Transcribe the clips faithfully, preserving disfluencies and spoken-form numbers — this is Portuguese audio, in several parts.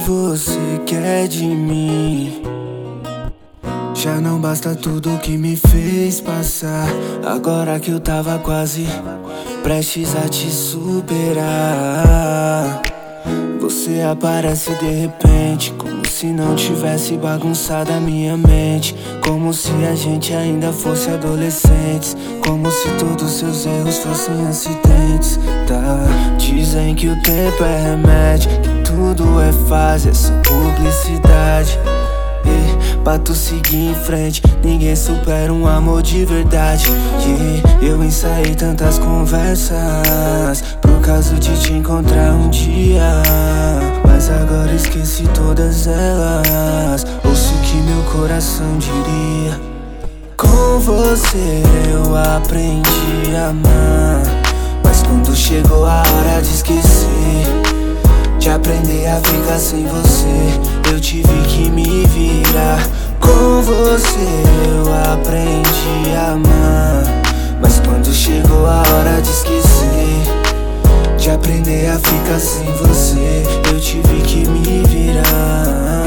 você quer de mim? Já não basta tudo que me fez passar. Agora que eu tava quase prestes a te superar, você aparece de repente, como se não tivesse bagunçado a minha mente, como se a gente ainda fosse adolescentes, como se todos seus erros fossem acidentes. Tá, dizem que o tempo é remédio, que tudo é fase, é só publicidade. E pra tu seguir em frente, ninguém supera um amor de verdade. E eu ensaiei tantas conversas por causa de te encontrar um dia, mas agora esqueci todas elas. Ouço o que meu coração diria. Com você eu aprendi a amar, mas quando chegou a hora de esquecer, de aprender a ficar sem você, eu tive que me virar. Com você eu aprendi a amar, mas quando chegou a hora de esquecer, de aprender a ficar sem você, eu tive que me virar.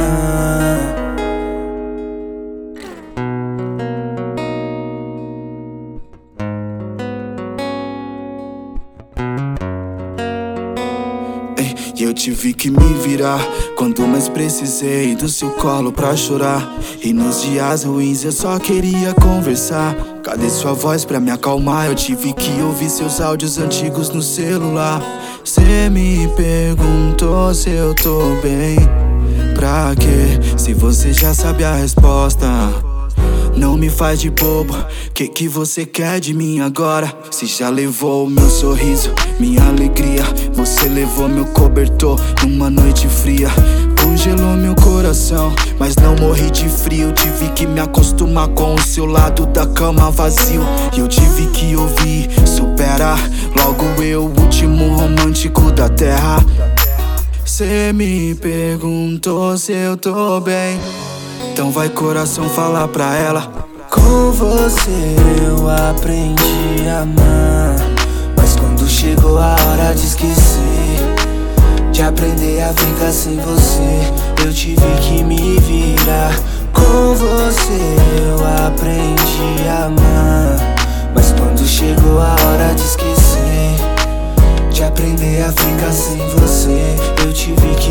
E eu tive que me virar quando mais precisei do seu colo pra chorar. E nos dias ruins eu só queria conversar. Cadê sua voz pra me acalmar? Eu tive que ouvir seus áudios antigos no celular. Cê me perguntou se eu tô bem. Pra quê? Se você já sabe a resposta. Não me faz de bobo, que que você quer de mim agora? Se já levou o meu sorriso, minha alegria, você levou meu cobertor numa noite fria. Congelou meu coração, mas não morri de frio. Tive que me acostumar com o seu lado da cama vazio. E eu tive que ouvir, superar, logo eu, o último romântico da terra. Cê me perguntou se eu tô bem, então vai coração falar pra ela. Com você eu aprendi a amar, mas quando chegou a hora de esquecer, de aprender a ficar sem você, eu tive que me virar. Com você eu aprendi a amar, mas quando chegou a hora de esquecer, de aprender a ficar sem você, eu tive